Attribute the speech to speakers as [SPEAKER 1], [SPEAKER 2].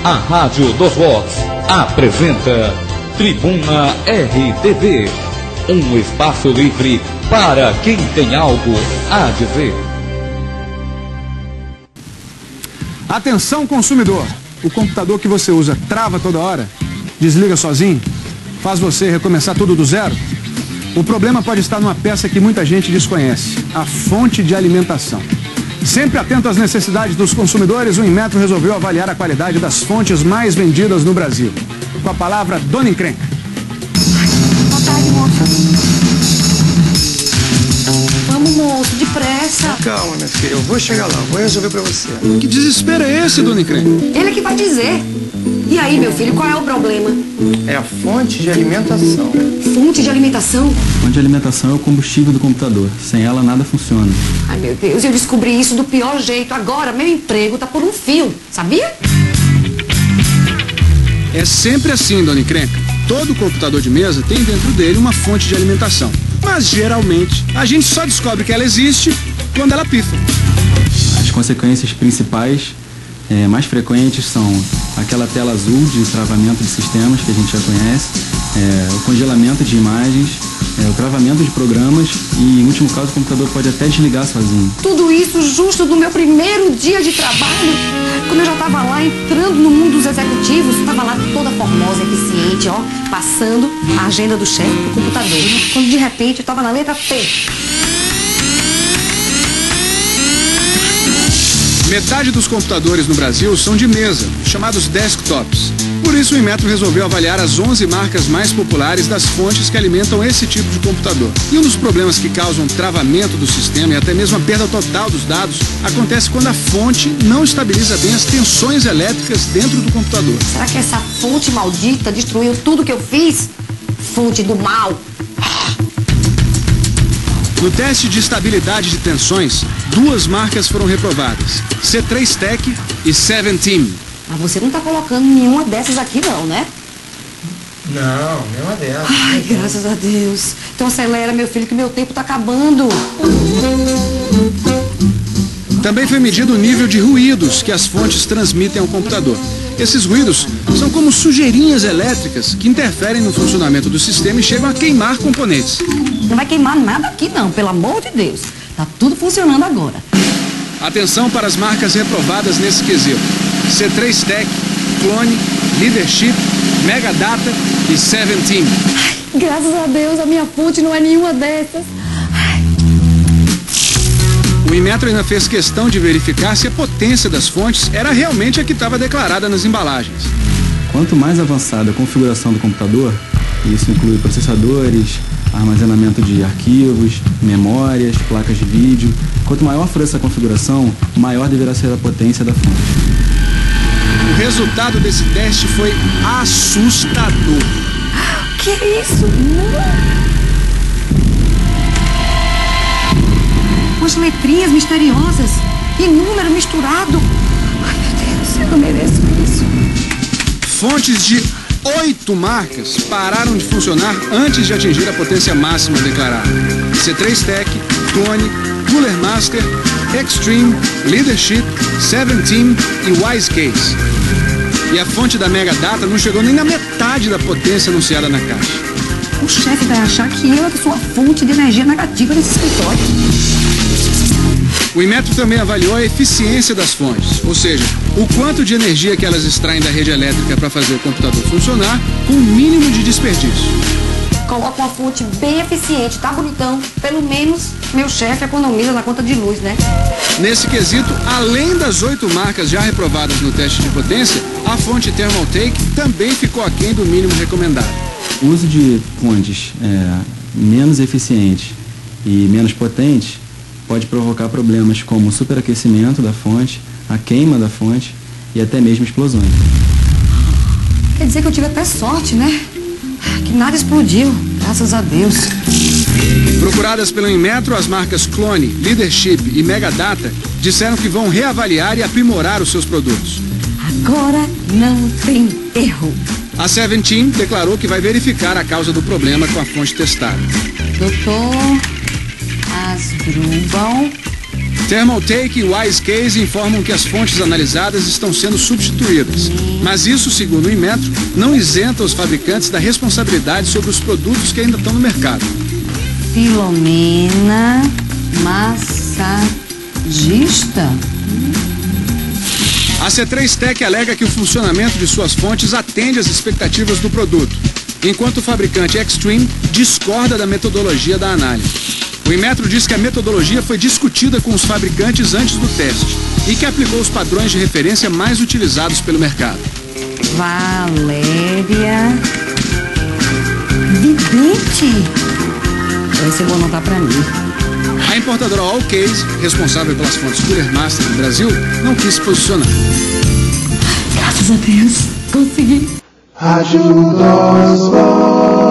[SPEAKER 1] A Rádio dos Vox apresenta Tribuna RTV, um espaço livre para quem tem algo a dizer.
[SPEAKER 2] Atenção, consumidor! O computador que você usa trava toda hora? Desliga sozinho? Faz você recomeçar tudo do zero? O problema pode estar numa peça que muita gente desconhece: a fonte de alimentação. Sempre atento às necessidades dos consumidores, o Inmetro resolveu avaliar a qualidade das fontes mais vendidas no Brasil. Com a palavra, Dona Encrenca.
[SPEAKER 3] Boa tarde, moça. Vamos, moço, depressa.
[SPEAKER 4] Calma, minha filha, eu vou chegar lá, vou resolver pra você.
[SPEAKER 2] Que desespero é esse, Dona Encrenca?
[SPEAKER 3] Ele é que vai dizer. E aí, meu filho, qual é o problema?
[SPEAKER 4] É a fonte de alimentação.
[SPEAKER 3] Fonte de alimentação?
[SPEAKER 5] Fonte de alimentação é o combustível do computador. Sem ela, nada funciona.
[SPEAKER 3] Ai, meu Deus, eu descobri isso do pior jeito. Agora, meu emprego tá por um fio, sabia?
[SPEAKER 2] É sempre assim, Dona Encrenca. Todo computador de mesa tem dentro dele uma fonte de alimentação. Mas, geralmente, a gente só descobre que ela existe quando ela pifa.
[SPEAKER 5] As consequências principais, mais frequentes, são aquela tela azul de travamento de sistemas que a gente já conhece, o congelamento de imagens, o travamento de programas e, em último caso, o computador pode até desligar sozinho.
[SPEAKER 3] Tudo isso justo no meu primeiro dia de trabalho. Quando eu já estava lá entrando no mundo dos executivos, estava lá toda formosa, eficiente, ó, passando a agenda do chefe pro computador. Quando de repente eu estava na letra T.
[SPEAKER 2] Metade dos computadores no Brasil são de mesa, chamados desktops. Por isso, o Inmetro resolveu avaliar as 11 marcas mais populares das fontes que alimentam esse tipo de computador. E um dos problemas que causam travamento do sistema e até mesmo a perda total dos dados acontece quando a fonte não estabiliza bem as tensões elétricas dentro do computador.
[SPEAKER 3] Será que essa fonte maldita destruiu tudo que eu fiz? Fonte do mal.
[SPEAKER 2] No teste de estabilidade de tensões, 2 marcas foram reprovadas: C3 Tech e 7Team.
[SPEAKER 3] Mas você não tá colocando nenhuma dessas aqui não, né?
[SPEAKER 4] Não, nenhuma delas.
[SPEAKER 3] Ai, graças a Deus. Então acelera, meu filho, que meu tempo tá acabando.
[SPEAKER 2] Também foi medido o nível de ruídos que as fontes transmitem ao computador. Esses ruídos são como sujeirinhas elétricas que interferem no funcionamento do sistema e chegam a queimar componentes.
[SPEAKER 3] Não vai queimar nada aqui não, pelo amor de Deus. Tá tudo funcionando agora.
[SPEAKER 2] Atenção para as marcas reprovadas nesse quesito: C3 Tech, Clone, Leadership, Megadata e 7Team.
[SPEAKER 3] Graças a Deus, a minha fonte não é nenhuma dessas.
[SPEAKER 2] O Inmetro ainda fez questão de verificar se a potência das fontes era realmente a que estava declarada nas embalagens.
[SPEAKER 5] Quanto mais avançada a configuração do computador, e isso inclui processadores, armazenamento de arquivos, memórias, placas de vídeo, quanto maior for essa configuração, maior deverá ser a potência da fonte.
[SPEAKER 2] O resultado desse teste foi assustador.
[SPEAKER 3] O que é isso? Não. Umas letrinhas misteriosas e número misturado. Ai, meu Deus, eu não mereço isso.
[SPEAKER 2] Fontes de 8 marcas pararam de funcionar antes de atingir a potência máxima declarada: C3 Tech, Clone, Cooler Master, Extreme, Leadership, 7Team e Wisecase. E a fonte da Megadata não chegou nem na metade da potência anunciada na caixa.
[SPEAKER 3] O chefe vai achar que eu sou a fonte de energia negativa desse escritório.
[SPEAKER 2] O Inmetro também avaliou a eficiência das fontes, ou seja, o quanto de energia que elas extraem da rede elétrica para fazer o computador funcionar com o mínimo de desperdício.
[SPEAKER 3] Coloca uma fonte bem eficiente, tá bonitão? Pelo menos meu chefe economiza na conta de luz, né?
[SPEAKER 2] Nesse quesito, além das 8 marcas já reprovadas no teste de potência, a fonte Thermaltake também ficou aquém do mínimo recomendado.
[SPEAKER 5] O uso de fontes menos eficientes e menos potentes pode provocar problemas como o superaquecimento da fonte, a queima da fonte e até mesmo explosões.
[SPEAKER 3] Quer dizer que eu tive até sorte, né? Que nada explodiu, graças a Deus.
[SPEAKER 2] Procuradas pelo Inmetro, as marcas Clone, Leadership e Megadata disseram que vão reavaliar e aprimorar os seus produtos.
[SPEAKER 3] Agora não tem erro.
[SPEAKER 2] A 7Team declarou que vai verificar a causa do problema com a fonte testada.
[SPEAKER 3] Doutor Asdrubal
[SPEAKER 2] Thermaltake e WiseCase informam que as fontes analisadas estão sendo substituídas. Mas isso, segundo o Inmetro, não isenta os fabricantes da responsabilidade sobre os produtos que ainda estão no mercado.
[SPEAKER 3] Filomena massagista?
[SPEAKER 2] A C3Tech alega que o funcionamento de suas fontes atende às expectativas do produto, enquanto o fabricante Extreme discorda da metodologia da análise. O Inmetro diz que a metodologia foi discutida com os fabricantes antes do teste e que aplicou os padrões de referência mais utilizados pelo mercado.
[SPEAKER 3] Valéria Vidente? Esse eu vou anotar pra mim.
[SPEAKER 2] A importadora Allcase, responsável pelas fontes Cooler Master no Brasil, não quis se posicionar.
[SPEAKER 3] Graças a Deus, consegui.
[SPEAKER 6] Rádio Oswald.